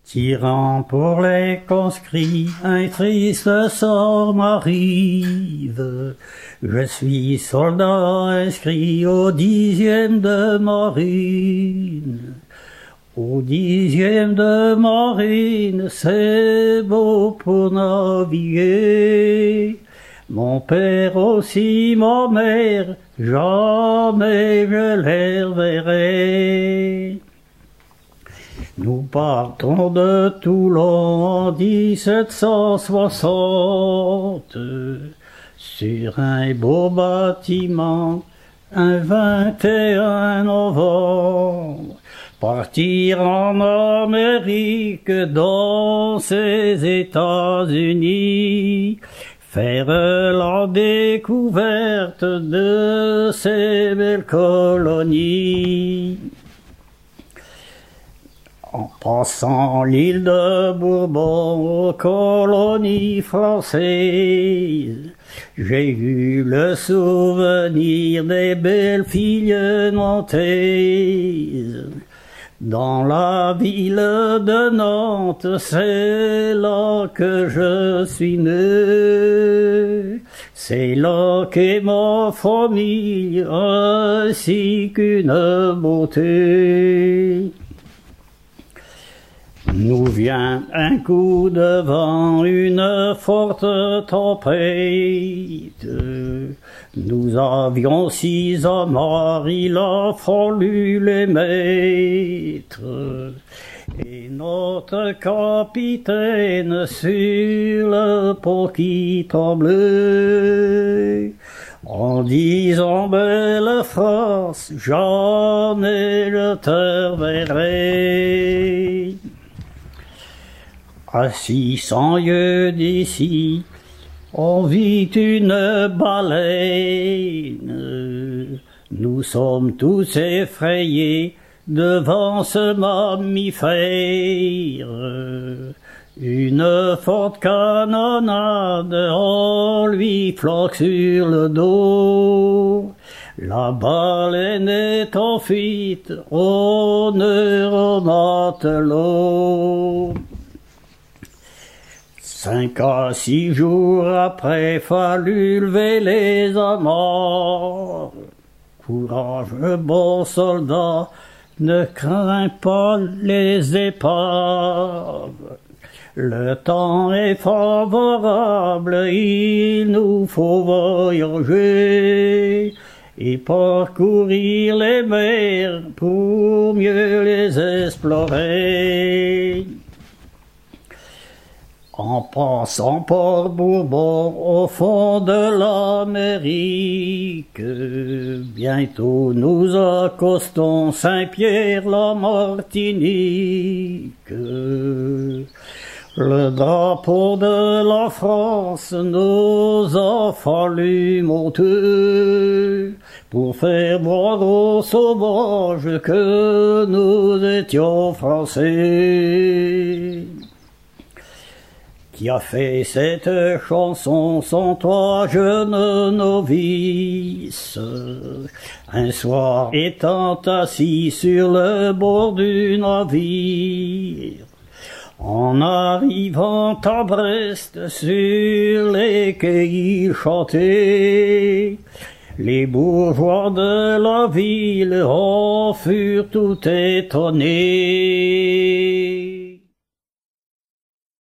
Tyran pour les conscrits, un triste sort m'arrive. Je suis soldat inscrit au 10e de marine. Au 10e de marine, c'est beau pour naviguer. Mon père aussi, ma mère, jamais je les reverrai. Nous partons de Toulon en 1760, sur un beau bâtiment, un 21 novembre, partir en Amérique, dans ces États-Unis, faire la découverte de ces belles colonies. En passant l'île de Bourbon aux colonies françaises, j'ai eu le souvenir des belles filles nantaises. Dans la ville de Nantes, c'est là que je suis né. C'est là qu'est ma famille, ainsi qu'une beauté. Nous vient un coup de vent, une forte tempête. Nous avions 6 amarres, il a fallu les mettre. Et notre capitaine sur le pont qui tremblait, en disant belle France, jamais je te verrai. À 600 lieues d'ici, on vit une baleine. Nous sommes tous effrayés devant ce mammifère. Une forte canonnade, on lui flanque sur le dos. La baleine est en fuite, on ne remonte l'eau. 5 à 6 jours après, fallut lever les amarres. Courage, bon soldat, ne crains pas les épaves. Le temps est favorable, il nous faut voyager et parcourir les mers pour mieux les explorer. En passant par Bourbon au fond de l'Amérique, bientôt nous accostons Saint-Pierre-la-Martinique. Le drapeau de la France nous a fallu monter pour faire voir aux sauvages que nous étions français. Qui a fait cette chanson sont 3 jeunes novices. Un soir étant assis sur le bord du navire, en arrivant à Brest, sur les quais ils chantaient. Les bourgeois de la ville en furent tout étonnés.